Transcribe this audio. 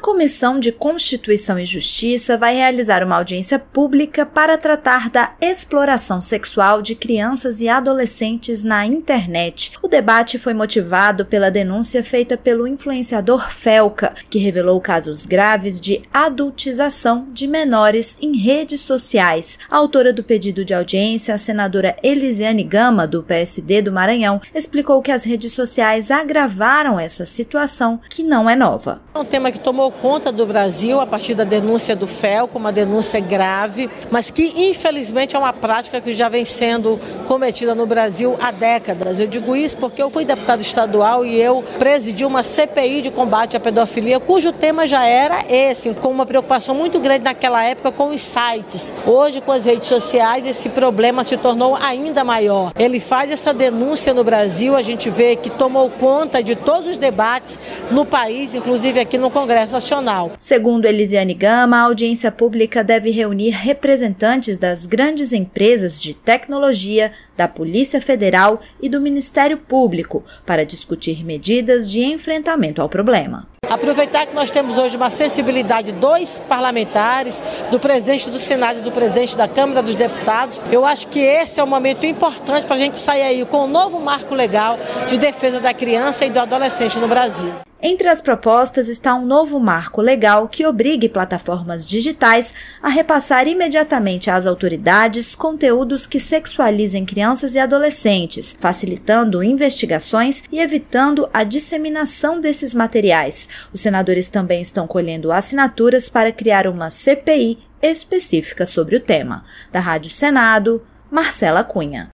Comissão de Constituição e Justiça vai realizar uma audiência pública para tratar da exploração sexual de crianças e adolescentes na internet. O debate foi motivado pela denúncia feita pelo influenciador Felca, que revelou casos graves de adultização de menores em redes sociais. A autora do pedido de audiência, a senadora Elisiane Gama, do PSD do Maranhão, explicou que as redes sociais agravaram essa situação, que não é nova. É um tema que tomou conta do Brasil a partir da denúncia do Felca, uma denúncia grave, mas que infelizmente é uma prática que já vem sendo cometida no Brasil há décadas. Eu digo isso porque eu fui deputada estadual e eu presidi uma CPI de combate à pedofilia, cujo tema já era esse, com uma preocupação muito grande naquela época com os sites. Hoje, com as redes sociais, esse problema se tornou ainda maior. Ele faz essa denúncia no Brasil, a gente vê que tomou conta de todos os debates no país, inclusive aqui no Congresso Nacional. Segundo Elisiane Gama, a audiência pública deve reunir representantes das grandes empresas de tecnologia, da Polícia Federal e do Ministério Público para discutir medidas de enfrentamento ao problema. Aproveitar que nós temos hoje uma sensibilidade dos parlamentares, do presidente do Senado e do presidente da Câmara dos Deputados, eu acho que esse é um momento importante para a gente sair aí com um novo marco legal de defesa da criança e do adolescente no Brasil. Entre as propostas está um novo marco legal que obrigue plataformas digitais a repassar imediatamente às autoridades conteúdos que sexualizem crianças e adolescentes, facilitando investigações e evitando a disseminação desses materiais. Os senadores também estão colhendo assinaturas para criar uma CPI específica sobre o tema. Da Rádio Senado, Marcela Cunha.